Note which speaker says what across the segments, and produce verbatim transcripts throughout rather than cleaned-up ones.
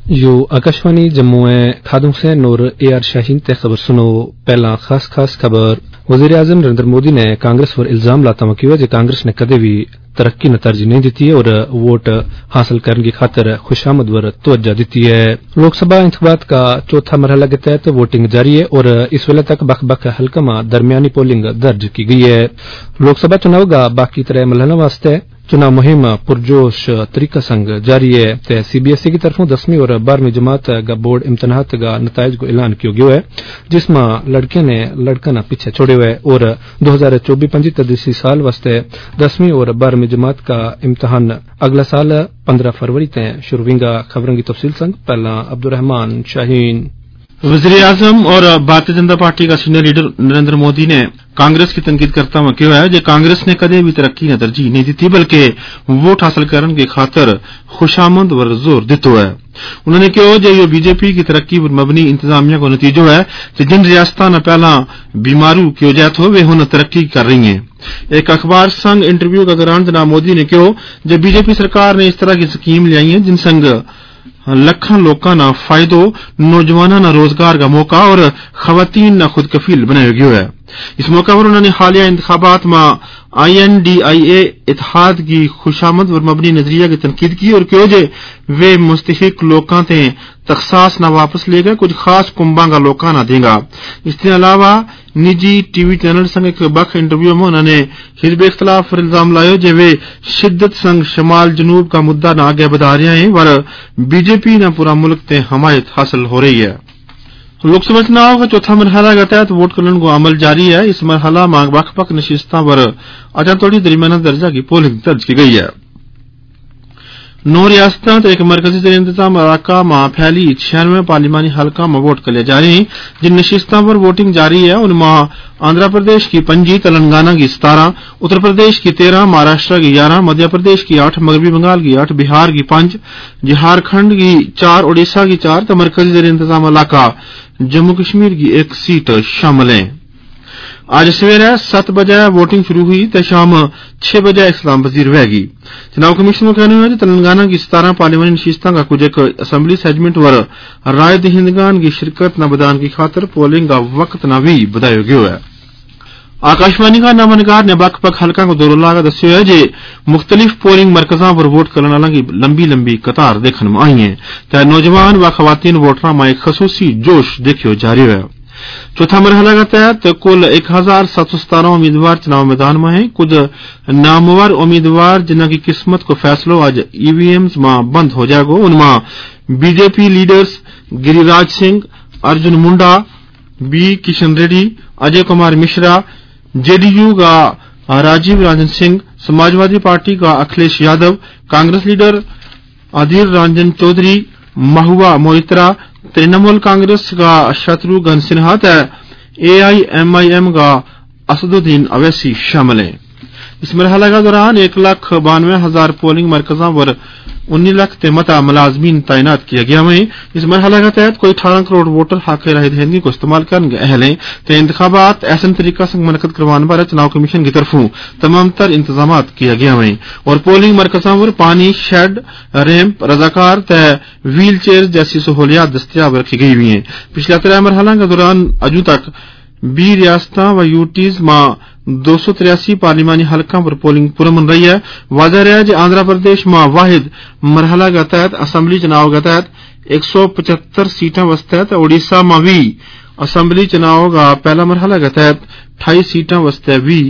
Speaker 1: You Akashvani Jammu Khadim Hussain اور A are شاہین تے خبر سنو پہلا خاص خاص خبر وزیر اعظم نریندر مودی نے کانگریس پر الزام لاتا ہوا کیا کہ کانگریس نے کدے بھی ترقی نہ ترجیح نہیں دیتی ہے اور ووٹ حاصل کرنے کی خاطر خوشامد ور توجہ دیتی ہے. لوک سبھا انتخابات کا چوتھا مرحلہ کے تحت ووٹنگ جاری ہے اور اس ویلے تک بخ بخ حلقہ میں درمیانی پولنگ درج کی گئی ہے. لوک سبھا چناؤ کا باقی ترے مرحلہ واسطے چناؤ مہم پرجوش طریقہ سنگ جاری ہے. تے سی بی ایس ای کی طرفوں دسویں اور بارہویں جماعت کا بورڈ امتحانات کا نتائج کو اعلان کیا گیا ہے جس میں لڑکے نے لڑکا نہ پیچھے چھوڑے ہوئے اور دو ہزار چوبیس پنجی تدریسی سال واسطے دسویں اور بارہویں جماعت کا امتحان اگلا سال پندرہ فروری تک شروع ہوگا. خبروں کی تفصیل سنگ پہلا عبدالرحمان شاہین.
Speaker 2: وزیر اعظم اور بھارتیہ جنتا پارٹی کا سینئر لیڈر نریندر مودی نے کانگریس کی تنقید کرتا ہوا کہا ہے کہ کانگریس نے کدے بھی ترقی نہ ترجیح نہیں دیتی بلکہ ووٹ حاصل کرنے کی خاطر خوشامد ور زور دیتا ہے. انہوں نے کہا کہ یہ بی جے پی کی ترقی پر مبنی انتظامیہ کو نتیجہ ہے کہ جن ریاستوں نے پہلا بیمارو کی وجہ ہو وہ ہن ترقی کر رہی ہیں. ایک اخبار سنگ انٹرویو کے دوران جناب مودی نے کہا جب بی جے پی سرکار نے اس طرح کی سکیم لائی ہیں جن سنگ لکھاں لوکاں نہ فائدو نوجوانوں نہ روزگار کا موقع اور خواتین نہ خود کفیل بنایا گیا ہے. اس موقع پر انہوں نے حالیہ انتخابات میں آئی این ڈی آئی اے اتحاد کی خوشامد اور مبنی نظریہ کی تنقید کی اور کہو جے وہ مستحق لوکاں تے تخصاص نہ واپس لے گا کچھ خاص کنباں کا لوکاں نہ دے گا. اس کے علاوہ نجی ٹی وی چینل سنگ ایک بخ انٹرویو میں انہوں نے حزب اختلاف پر الزام لایا کہ وہ شدت سنگ شمال جنوب کا مدعا نہ آگے بڑھا رہے ہیں اور بی جے پی نہ پورا ملک تے حمایت حاصل ہو رہی ہے. لوک سبھا چناؤ کا چوتھا مرحلہ کے تحت ووٹ کرنے کو عمل جاری ہے. اس مرحلہ میں بخ بخ نشستوں پر اچھا توڑی درمیانہ درجہ کی پولنگ درج کی گئی ہے. نو ریاستوں ایک مرکزی زیر انتظام علاقہ میں پھیلی چھیانوے پارلیمانی حلقہ میں ووٹ کرے جا رہے ہیں جن نشستوں پر ووٹنگ جاری ہے ان میں آندھرا پردیش کی پنجی تلنگانہ کی ستارہ اتر پردیش کی تیرہ مہاراشٹر کی گیارہ مدھیہ پردیش کی آٹھ مغربی بنگال کی آٹھ بہار کی پانچ جھارکھنڈ کی چار اڑیسہ کی چار تو مرکزی زیر انتظام علاقہ جموں کشمیر کی ایک سیٹ شامل ہیں. آج سویرے سات بجے ووٹنگ شروع ہوئی تو شام چھ بجے اسلام پذیر ہوئے گی. چناؤ کمیشن کا کہنا ہے کہ تلنگانہ کی ستارہ پارلیمانی نشستوں کا کچھ ایک اسمبلی سیگمنٹ ور رائے دہندگان کی شرکت نہ بدان کی خاطر پولنگ کا وقت نہ بھی بدایا گیا ہے. آکاشوانی کا نامہ نگار نے بک بک حلقہ کو دور لا کر دسیا ہے کہ مختلف پولنگ مرکزوں پر ووٹ کرنے والوں کی لمبی لمبی قطار دیکھنے میں آئی ہیں چاہے نوجوان و خواتین ووٹروں میں ایک خصوصی جوش دیکھے جا رہا ہے. چوتھا مرحلہ کے تحت کل ایک ہزار سات سو ستارہ امیدوار چناؤ میدان میں ہیں. کچھ نامور امیدوار جنہ کی قسمت کو فیصلہ آج ای وی ایمز میں بند ہو جائے گا ان میں B J P leaders Giriraj Singh Arjun Munda B Kishan Reddy Ajay Kumar Mishra J D U کا راجیو رنجن سنگھ سماجوادی پارٹی کا اکھلیش یادو کانگریس لیڈر ادھیر رنجن چودھری مہوا موئترا ترنمول کانگریس کا Shatrughan Sinha A I M I M کا اسد الدین اویسی شامل ہیں. اس مرحلہ کے دوران ایک لاکھ بانوے ہزار پولنگ مرکزوں پر انی لاکھ تمتا ملازمین تعینات کیا گیا ہیں. اس مرحلہ کے تحت کوئی اٹھارہ کروڑ ووٹر حق رائے دہندگی کو استعمال کرنے کے اہل ہیں تو انتخابات احسن طریقہ سے منعقد کروانے پر چناؤ کمیشن کی طرفوں تمام تر انتظامات کیا گیا ہیں اور پولنگ مرکزوں پر پانی شیڈ ریمپ رضاکار تے ویل چیئر جیسی سہولیات دستیاب رکھی گئی ہوئی ہیں. پچھلے ترہ مرحلہ کے دوران اجو تک بی ریاستوں و یوٹیز میں دو سو تریاسی پارلیمانی حلقوں پر پولنگ پرامن رہی ہے. واضح رہا کہ آندھرا پردیش میں واحد مرحلہ کے تحت اسمبلی چناؤ کے تحت ایک سو پچہتر سیٹیں وسطے تو اڑیسہ میں بھی اسمبلی چناؤ کا پہلا مرحلہ کے تحت اٹھائیس سیٹیں وسطے بھی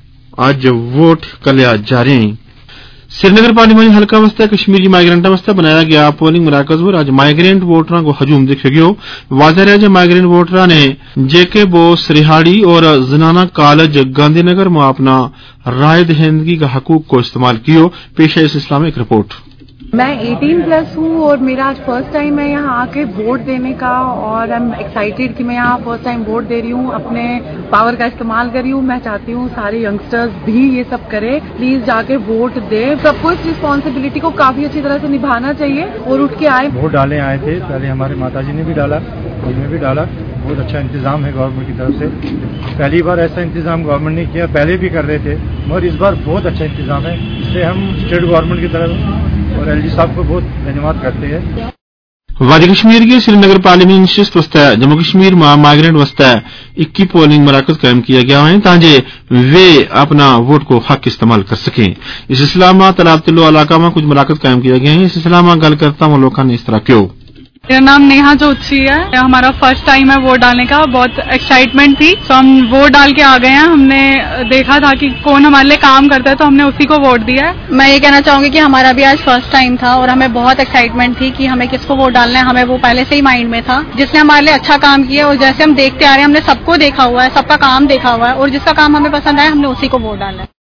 Speaker 2: آج ووٹ کلیا جا رہے ہیں. سری نگر پارلیمانی حلقہ وسطے کشمیری مائیگرینٹ وسطے بنایا گیا پولنگ مراکز پر آج مائیگرینٹ ووٹراں کو ہجوم دیکھے گیا. واضح رہا کہ مائیگرینٹ ووٹراں نے جے کے بوس ریہاڑی اور زنانہ کالج گاندھی نگر میں اپنا رائے دہندگی کا حقوق کو استعمال کیا. پیش ہے اس اسلامی ایک رپورٹ.
Speaker 3: میں ایٹین پلس ہوں اور میرا آج فرسٹ ٹائم ہے یہاں آ کے ووٹ دینے کا اور آئی ایم ایکسائٹیڈ کہ میں یہاں فرسٹ ٹائم ووٹ دے رہی ہوں اپنے پاور کا استعمال کر رہی ہوں. میں چاہتی ہوں سارے ینگسٹرز بھی یہ سب کرے پلیز جا کے ووٹ دے. سب کو اس رسپانسبلٹی کو کافی اچھی طرح سے نبھانا چاہیے اور اٹھ کے آئے.
Speaker 4: ووٹ ڈالنے آئے تھے پہلے ہمارے ماتا جی نے بھی ڈالا مجھ میں بھی ڈالا. بہت اچھا انتظام ہے گورنمنٹ کی طرف سے. پہلی بار ایسا انتظام گورنمنٹ نے کیا پہلے بھی کر رہے تھے مگر اس بار بہت اچھا انتظام ہے. اس سے ہم اسٹیٹ گورنمنٹ کی طرف اور ایل جی صاحب کو بہت دھنیواد کرتے ہیں.
Speaker 2: वादी कश्मीर के श्रीनगर पार्लियामेंट नशिस्त वस्ता जम्मू कश्मीर में माइग्रेंट वस्ता इक्की पोलिंग मराकज कायम किया गया है ताकि वे अपना वोट को हक इस्तेमाल कर सकें। इस सिलसिला में तलाब तिल्लो इलाका में कुछ मराकज कायम किया गया है। इस सिलसिला में गल करता हूं लोगों ने इस तरह क्यों।
Speaker 5: मेरा नाम नेहा जोशी है। हमारा फर्स्ट टाइम है वोट डालने का, बहुत एक्साइटमेंट थी तो हम वोट डाल के आ गए हैं। हमने देखा था कि कौन हमारे लिए काम करता है तो हमने उसी को वोट दिया है।
Speaker 6: मैं ये कहना चाहूंगी कि हमारा भी आज फर्स्ट टाइम था और हमें बहुत एक्साइटमेंट थी कि हमें किसको वोट डालना है। हमें वो पहले से ही माइंड में था जिसने हमारे लिए अच्छा काम किया और जैसे हम देखते आ रहे हैं हमने सबको देखा हुआ है, सबका काम देखा हुआ है और जिसका काम हमें पसंद आया हमने उसी को वोट डालना है।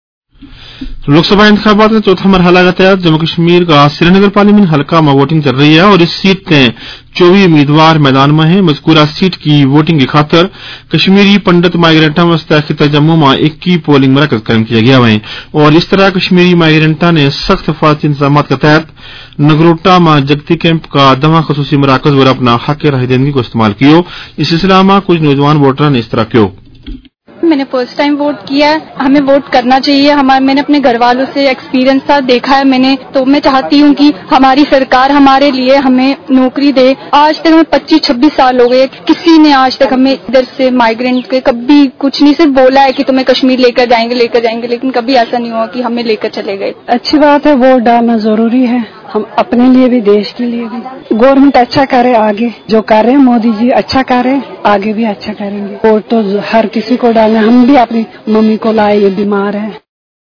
Speaker 2: लोकसभा इंतखाबात का चौथा मरहला के तहत जम्मू कश्मीर का श्रीनगर पार्लियामेंट हल्का में वोटिंग चल रही है और इस सीट में चौबीस उम्मीदवार मैदान में हैं। मजकूरा सीट की वोटिंग की खातर कश्मीरी पंडित माइग्रेंटा वस्ता खिता जम्मू में इक्की पोलिंग मरकज कायम किया गया है और इस तरह कश्मीरी माइग्रेंटा ने सख्त हिफाजती इंतजाम के तहत नगरोटा में जगती कैंप का दवा खसूसी मराकज और अपना हक राहदहिंदगी को इस्तेमाल किया। इस सिलसिला में कुछ नौजवान वोटरों ने इस तरह क्यों।
Speaker 6: मैंने फर्स्ट टाइम वोट किया है, हमें वोट करना चाहिए। हमारे मैंने अपने घर वालों से एक्सपीरियंस था, देखा है मैंने, तो मैं चाहती हूँ कि हमारी सरकार हमारे लिए हमें नौकरी दे। आज तक हमें पच्चीस छब्बीस साल हो गए, किसी ने आज तक हमें इधर से माइग्रेंट के कभी कुछ नहीं, सिर्फ बोला है कि तुम्हें कश्मीर लेकर जाएंगे लेकर जाएंगे लेकिन कभी ऐसा नहीं हुआ कि हमें लेकर चले गए।
Speaker 7: अच्छी बात है, वोट डालना जरूरी है, हम अपने लिए भी देश के लिए भी। गवर्नमेंट अच्छा करे, आगे जो कर रहे हैं मोदी जी अच्छा करे, आगे भी अच्छा करेंगे। वोट तो हर किसी को डालना, हम भी अपनी मम्मी को लाए, ये बीमार है।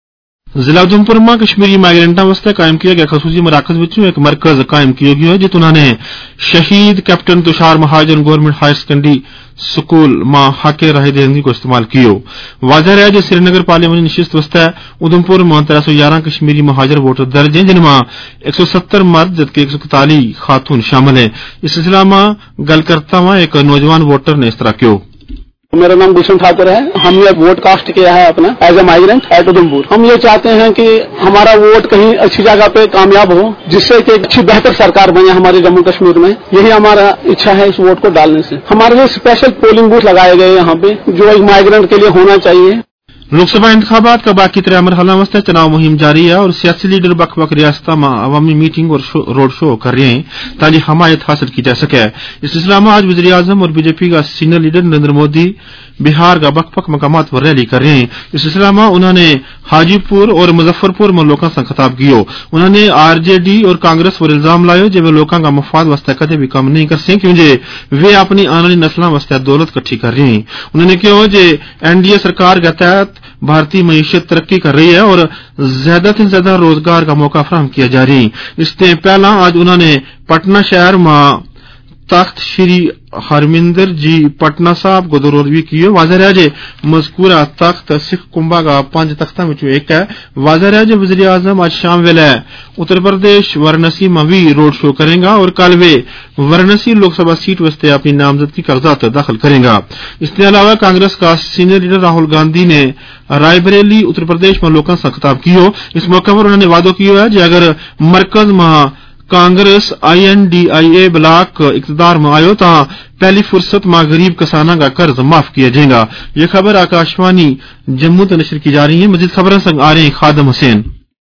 Speaker 2: जिला उधमपुर में कश्मीरी माइग्रेंटा वास्ते कायम किया गया खसूसी मराकज विचों एक मरकज कायम किया गया है जित उन्होंने शहीद captain Tushar Mahajan government higher secondary school में हक राहदहिंदगी को इस्तेमाल कियो। वाजह है जो श्रीनगर पार्लियामेंट नशिस्त वस्ता उधमपुर में तेरह सौ ग्यारह कश्मीरी महाजर वोटर दर्ज हैं जिनमें एक सौ सत्तर मर्द जबकि एक सौ इकतालीस खातून शामिल है। इस सिलसिला में गल करता हुआ एक नौजवान वोटर ने इस तरह क्यों।
Speaker 8: मेरा नाम भूषण ठाकुर है। हमने वोट कास्ट किया है अपना as a migrant at Udhampur. हम ये चाहते हैं कि हमारा वोट कहीं अच्छी जगह पे कामयाब हो जिससे कि अच्छी बेहतर सरकार बने हमारे जम्मू कश्मीर में। यही हमारा इच्छा है इस वोट को डालने से। हमारे लिए स्पेशल पोलिंग बूथ लगाए गए यहाँ पे जो एक माइग्रेंट के लिए होना चाहिए।
Speaker 2: लोकसभा इंतखाबात का बाकी तरह मरहला वास्ते चुनाव मुहिम जारी है और सियासी लीडर बख बख रियासत में अवामी मीटिंग और रोड शो कर रहे हैं ताकि हमायत हासिल की जा सके। इस सिलसिला में आज वज़ीर आज़म और बीजेपी का सीनियर लीडर नरेंद्र मोदी बिहार का बख बख मकामात पर रैली कर रहे हैं। इस सिलसिला में उन्होंने हाजीपुर और मुजफ्फरपुर में लोगों से खिताब किया। उन्होंने आरजेडी और कांग्रेस पर इल्जाम लाया जो वे लोगों का मफाद वास्ते कदे भी कम नहीं कर सकें क्योंकि वे अपनी आने वाली नस्लों वास्ते दौलत इकट्ठी कर रहे हैं। उन्होंने कहा कि एनडीए सरकार के तहत भारतीय मईशत तरक्की कर रही है और ज्यादा से ज्यादा रोजगार का मौका फराहम किया जा रही है। इससे पहला आज उन्होंने पटना शहर में तख्त श्री हरमिंदर जी पटना साहब को दौरवी किए। वाजह है जे मजकूरा तख्त सिख कुंभा का पांच तख्ता में एक है। वाजह है जे वज़ीर आज़म आज शाम वेले उत्तर प्रदेश वाराणसी में भी रोड शो करेगा और कल वे वाराणसी लोकसभा सीट वास्ते अपनी नामजदगी कागजात दाखिल करेगा। इसके अलावा कांग्रेस का सीनियर लीडर राहुल गांधी ने रायबरेली उत्तर प्रदेश में लोगों से खिताब किया। इस मौके पर उन्होंने वादो किया है कि अगर मरकज में Congress I N D I A bloc इकतदार में आयो तो पहली फुर्सत में गरीब किसानों का कर्ज माफ किया जाएगा। ये खबर आकाशवाणी जम्मू से नशर की जा रही है। मजीद खबरें संग आ रहे हैं खादम हुसैन।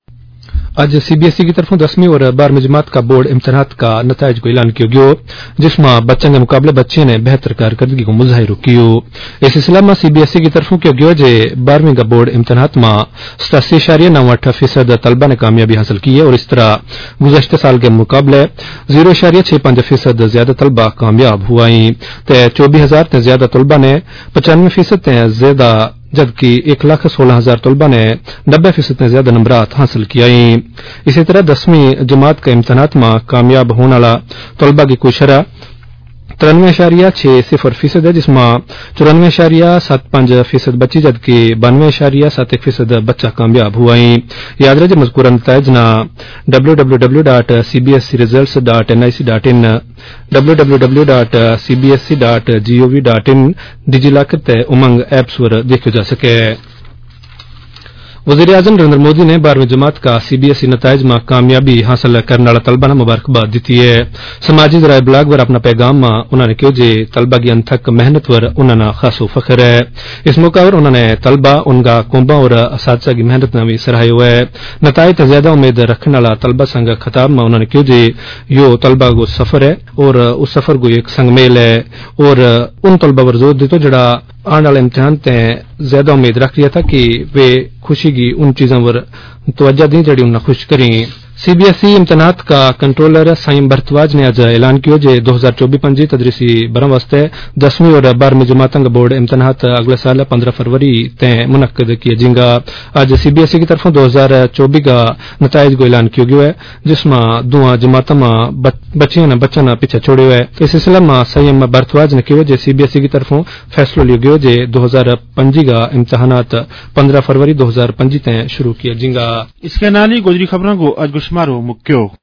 Speaker 1: आज सीबीएसई की तरफों दसवीं और बारहवीं जमात का बोर्ड इम्तहानात का नताइज को ऐलान किया गया जिसमें बच्चों के मुकाबले बच्चे ने बेहतर कारकर्दगी को मुजाहिर किया। इस सिलसिले में सीबीएसई की तरफों किया गया जे बारहवीं का बोर्ड इम्तहानात में सतासी इशारिया नौ अठ फीसद तलबा ने कामयाबी हासिल की है और इस तरह गुज़श्ता साल के मुकाबले जीरो इशारिया छह पांच फीसद ज्यादा तलबा कामयाब हुआ तो चौबीस हजार ते ज्यादा तलबा ने पचानवे फीसद ते ज्यादा जबकि एक लाख सोलह हजार तलबा ने नब्बे फीसद से ज्यादा नंबरात हासिल किया। इसी तरह दसवीं जमात के इम्तहानात में कामयाब होने वाला तलबा की कुल शरह तिरानवे इशारिया छह सिफर फीसद है जिसमें चौरानवे इशारिया सात पांच फीसद बच्ची जबकि बानवे इशारिया सात एक फीसद बच्चा कामयाब हुआ। याद रहे मजकूरा नताइज ना W W W dot C B S E result dot N I C dot in W W W dot C B S E dot G O V dot in DigiLocker ते उमंग एप्स पर देखो जा सके। वज़ीर आज़म नरेंद्र मोदी ने बारहवीं जमात का CBSE नताइज में कामयाबी हासिल करने वाला तलबा ने मुबारकबाद दी है। समाजी जराए ब्लाग पर अपना पैगाम में उन्होंने कहा जे तलबा की अनथक मेहनत पर उन्होंने खासो फख्र है। इस मौका पर उन्होंने तलबा उनका कोंबा और असातिज़ा की मेहनत ने भी सराहा है। नताइज ज्यादा उम्मीद रखने वाला तलबा संग खिताब में उन्होंने कहा जे यो तलबा को सफर है और उस सफर को एक संगमेल है और उन तलबा पर जोर दितो जड़ा आने वाले इम्तिहान ते ज्यादा उम्मीद रख लिया था कि वे खुशी की उन चीजों पर तवज्जो दी जड़ी उन्हें खुश करें। सीबीएसई इम्तहानात का कंट्रोलर साइम भरद्वाज ने आज ऐलान किया जे दो हजार चौबीस पंजी तदरीसी बरह वास्ते दसवीं और बारहवीं जमातों बोर्ड इम्तहानात अगले साल पंद्रह फरवरी तय मुनक्कद किया जाएगा। आज सीबीएसई की तरफों दो हजार चौबीस का नताइज को ऐलान किया गया है जिसमें दुआ जमातों में बच्चियों ने बच्चा ने पीछे छोड़े हुए। इस सिलसिले में साइम भरद्वाज ने कहा जे सीबीएसई की तरफों फैसलो लिया गया जे दो हजार पंजी का इम्तहानात पंद्रह फरवरी दो हजार पंजी तय शुरू किया जाएगा।
Speaker 2: इसके नाली गोजरी खबरों को आज गुशमारो मुक्यो।